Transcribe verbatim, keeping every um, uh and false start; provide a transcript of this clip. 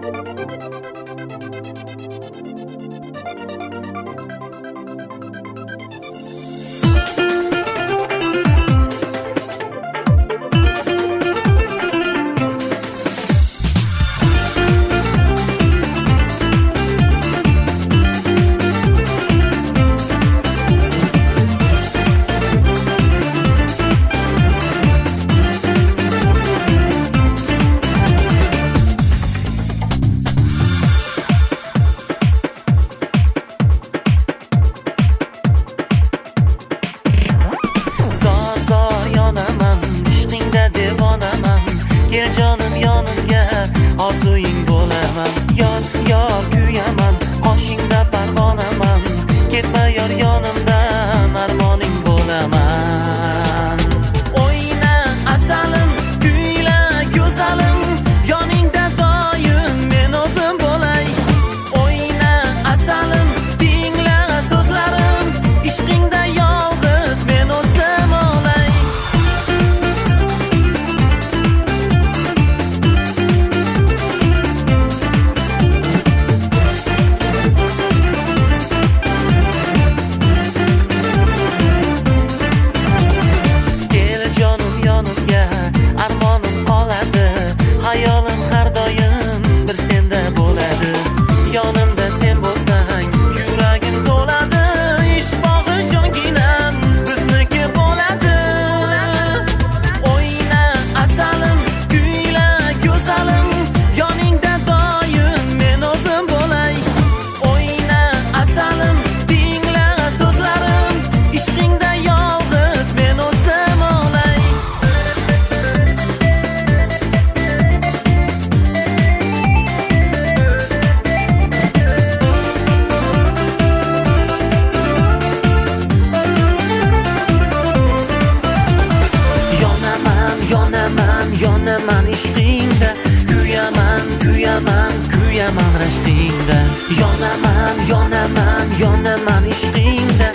Gel jonim yonimga, orzuying bo'laman. Yon yor kuyaman, qoshingda parvonaman. Ketma yor yonimdan, armoning bo'laman. O'yna asalim, kuyla go'zalim, yoningda doim men o'zim bo'lay. O'yna asalim, tingla so'zlarim, ishqingda yolg'iz men o'zim olay. Armonim qoladi, hayolim har doim bir senda bo'ladi. Yonimda sen bo'lsang, yuragim to'ladi. Ishq bog'i jonginam bizniki bo'ladi. O'yna asalim, kuyla go'zalim, yoningda doim men o'zim bo'lay. O'yna asalim, tingla so'zlarim, ishqingda yolg'iz men o'zim olay. Yonaman, yonaman ishqingda, kuyaman, kuyaman, kuyaman rashqingda. Yonaman, yonaman, yonaman ishqingda,